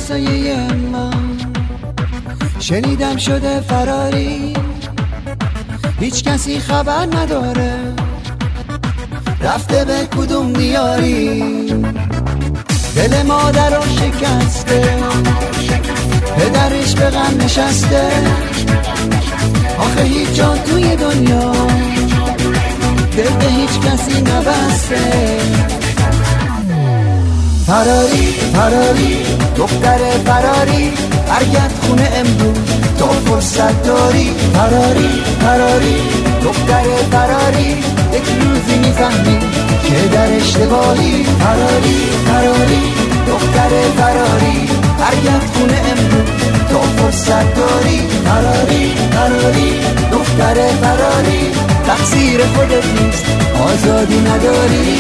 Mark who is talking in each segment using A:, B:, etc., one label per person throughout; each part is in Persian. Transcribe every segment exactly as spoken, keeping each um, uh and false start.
A: همسایه ما شنیدم شده فراری، هیچ کسی خبر نداره رفته به کدوم دیاری. دل مادر رو شکسته، پدرش به غم نشسته، آخه هیچ جا توی دنیا دل به هیچ کسی نبسته. فراری فراری دختر فراری، برگرد خونه امروز تا فرصت داری. فراری فراری دختر فراری، یک روزی میفهمی که در اشتباهی. فراری فراری دختر فراری، برگرد خونه امروز تا فرصت داری. فراری فراری دختر فراری، تقصیر خودت نیست، آزادی نداری.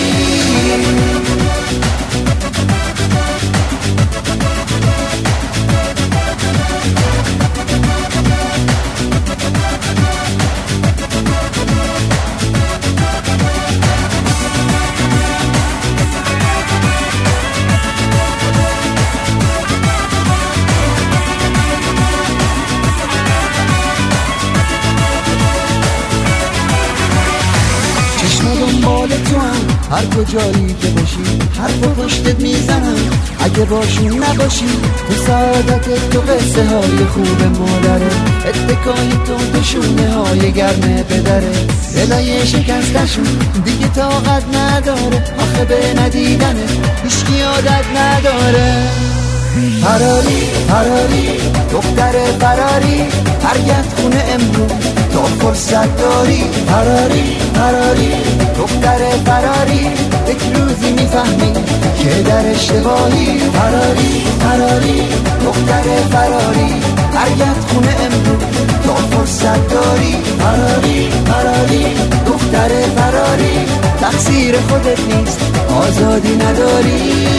A: دنبال تو هم هر کجایی که باشی، حرف و پشتت میزنم اگه باشون نباشی. تو سعادت تو قصه های خوب مادره، اتکای تو دشونه های گرمه پدره. دلای شکستشون دیگه طاقت نداره، آخه به ندیدنه هیچکی عادت نداره. فراری فراری دختر فراری، برگرد خونه امروز تا فرصت داری. فراری فراری دختر فراری، یک روزی میفهمی که در اشتباهی. فراری فراری دختر فراری، برگرد خونه امروز تا فرصت داری. فراری فراری دختر فراری، تقصیر خودت نیست، آزادی نداری.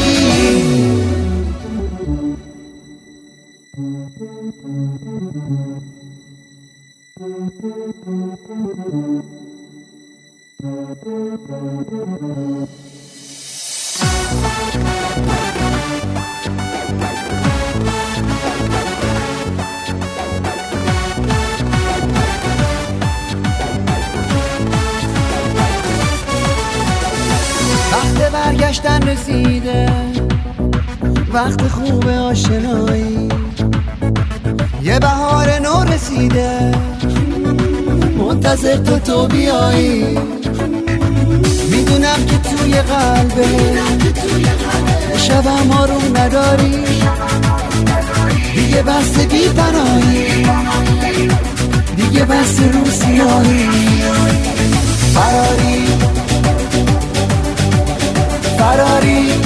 A: وقت برگشتن رسیده، وقت خوب آشنایی، یه بهار نو رسیده، منتظر تو تو بیایی. میدونم که توی قلبه شبم آروم نداری، دیگه بس بی پناهی، دیگه بس رو سیاهی. فراری فراری